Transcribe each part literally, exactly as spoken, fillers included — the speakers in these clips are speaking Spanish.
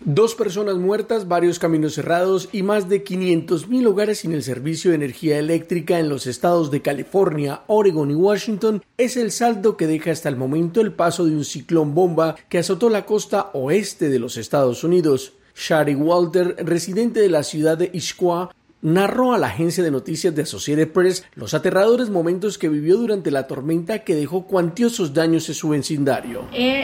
Dos personas muertas, varios caminos cerrados y más de quinientos mil hogares sin el servicio de energía eléctrica en los estados de California, Oregon y Washington es el saldo que deja hasta el momento el paso de un ciclón bomba que azotó la costa oeste de los Estados Unidos. Shari Walter, residente de la ciudad de Issaquah, narró a la agencia de noticias de Associated Press los aterradores momentos que vivió durante la tormenta que dejó cuantiosos daños en su vecindario.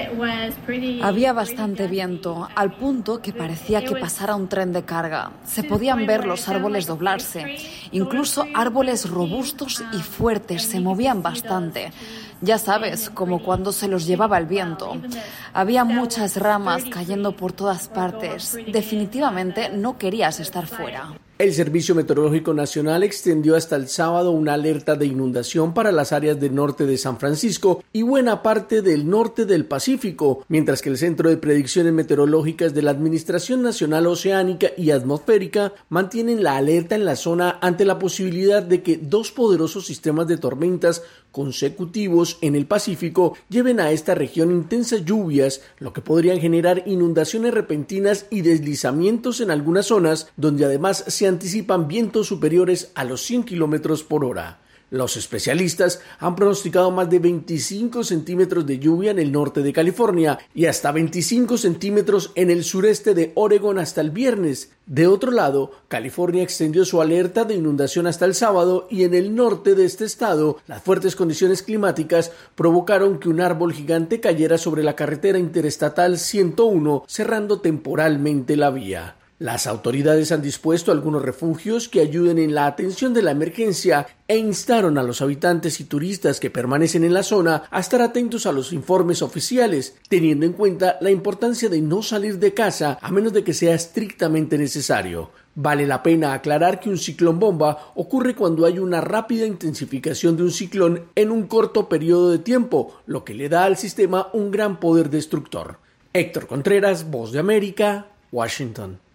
Había bastante viento, al punto que parecía que pasara un tren de carga. Se podían ver los árboles doblarse. Incluso árboles robustos y fuertes se movían bastante. Ya sabes, como cuando se los llevaba el viento. Había muchas ramas cayendo por todas partes. Definitivamente no querías estar fuera. El Servicio Meteorológico Nacional extendió hasta el sábado una alerta de inundación para las áreas del norte de San Francisco y buena parte del norte del Pacífico, mientras que el Centro de Predicciones Meteorológicas de la Administración Nacional Oceánica y Atmosférica mantienen la alerta en la zona ante la posibilidad de que dos poderosos sistemas de tormentas consecutivos en el Pacífico lleven a esta región intensas lluvias, lo que podrían generar inundaciones repentinas y deslizamientos en algunas zonas, donde además se anticipan vientos superiores a los cien kilómetros por hora. Los especialistas han pronosticado más de veinticinco centímetros de lluvia en el norte de California y hasta veinticinco centímetros en el sureste de Oregon hasta el viernes. De otro lado, California extendió su alerta de inundación hasta el sábado y en el norte de este estado, las fuertes condiciones climáticas provocaron que un árbol gigante cayera sobre la carretera interestatal ciento uno, cerrando temporalmente la vía. Las autoridades han dispuesto algunos refugios que ayuden en la atención de la emergencia e instaron a los habitantes y turistas que permanecen en la zona a estar atentos a los informes oficiales, teniendo en cuenta la importancia de no salir de casa a menos de que sea estrictamente necesario. Vale la pena aclarar que un ciclón bomba ocurre cuando hay una rápida intensificación de un ciclón en un corto periodo de tiempo, lo que le da al sistema un gran poder destructor. Héctor Contreras, Voz de América, Washington.